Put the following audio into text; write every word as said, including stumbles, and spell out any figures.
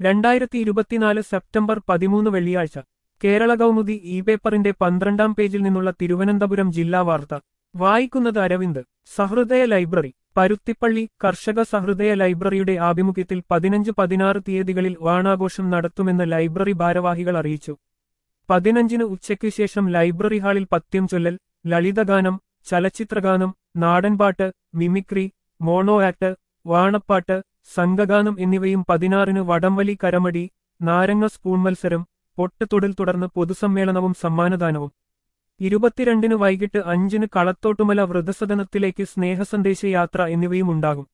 രണ്ടായിരത്തി ഇരുപത്തിനാല് സെപ്റ്റംബർ പതിമൂന്ന് വെള്ളിയാഴ്ച കേരള കൗമുദി ഇ പേപ്പറിന്റെ പന്ത്രണ്ടാം പേജിൽ നിന്നുള്ള തിരുവനന്തപുരം ജില്ലാ വാർത്ത വായിക്കുന്നത് അരവിന്ദ്. സഹൃദയ ലൈബ്രറി പരുത്തിപ്പള്ളി കർഷക സഹൃദയ ലൈബ്രറിയുടെ ആഭിമുഖ്യത്തിൽ പതിനഞ്ച് പതിനാറ് തീയതികളിൽ ഓണാഘോഷം നടത്തുമെന്ന് ലൈബ്രറി ഭാരവാഹികൾ അറിയിച്ചു. പതിനഞ്ചിന് ഉച്ചയ്ക്കു ശേഷം ലൈബ്രറി ഹാളിൽ പദ്യം ചൊല്ലൽ, ലളിതഗാനം, ചലച്ചിത്രഗാനം, നാടൻപാട്ട്, മിമിക്രി, മോണോ ആക്ട്, വാണപ്പാട്ട്, സംഘഗാനം എന്നിവയും പതിനാറിന് വടംവലി, കരമടി, നാരങ്ങ സ്പൂൺ മത്സരം, പൊട്ടുതൊടിൽ തുടർന്ന് പൊതുസമ്മേളനവും സമ്മാനദാനവും. ഇരുപത്തിരണ്ടിന് വൈകിട്ട് അഞ്ചിന് കളത്തോട്ടുമല വൃദ്ധസദനത്തിലേക്ക് സ്നേഹസന്ദേശ യാത്ര എന്നിവയും ഉണ്ടാകും.